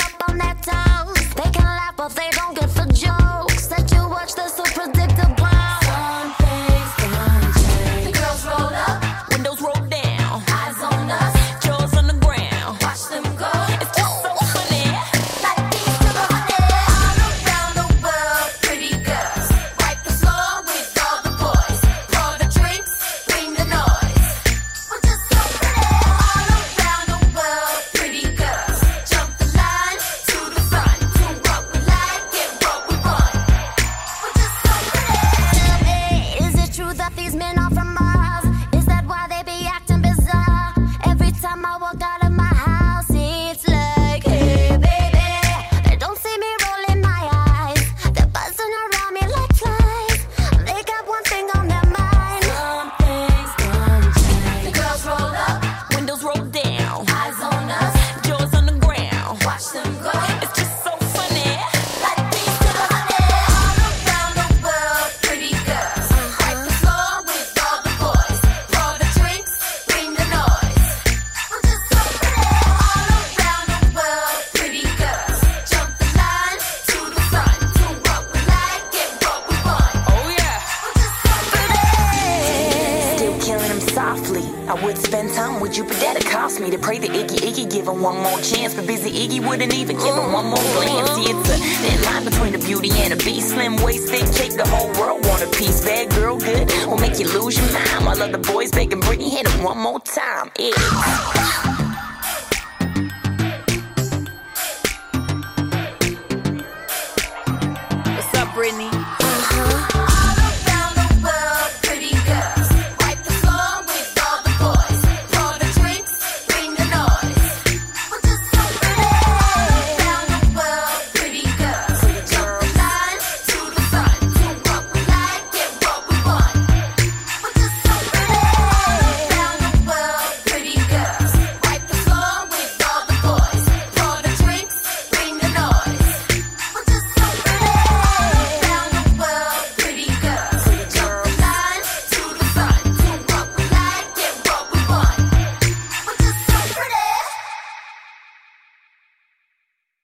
up on their toes. They can laugh, but they don't get the jokes. That you watch, they're so predictable. Some things gonna change. The girls roll up, Windows roll down, eyes on us, jaws on the ground. watch them go. It's just so funny. Like these to the honey. All around the world, pretty girls. Wipe the floor with all the boys. Pour the drinks, bring the noise. We're just so pretty. All around the world, pretty girls. Jump the line to the front. Do what we like, get what we want. We're just so pretty. Tell me, is it true that these men are from Mars? Is that why they be acting bizarre? Every time I walk out of my house, it's like, hey baby. They don't see me rolling my eyes. They're buzzing around me like flies. They got one thing on their mind. Some things gonna change. The girls roll up, Windows roll down, eyes on us, jaws on the ground. watch them go. It's just so funny. Like these to the honey. All around the world, pretty girls. Wipe the floor with all the boys. Pour the drinks, bring the noise. We're just so pretty. All around the world, pretty girls. Jump the line to the front. Do what we like, get what we want. Oh yeah. We're just so pretty. Still killing him softly. I would spend time with you, but that'd cost me to pray to Iggy give him one more chance. But busy Iggy wouldn't even give him one more glance. See, it's a thin line between a beauty and a beast. Slim waist, thick cake, the whole world want a piece. Bad girl, good, will make you lose your mind. While other boys begging Britney, hit him one more time. Yeah.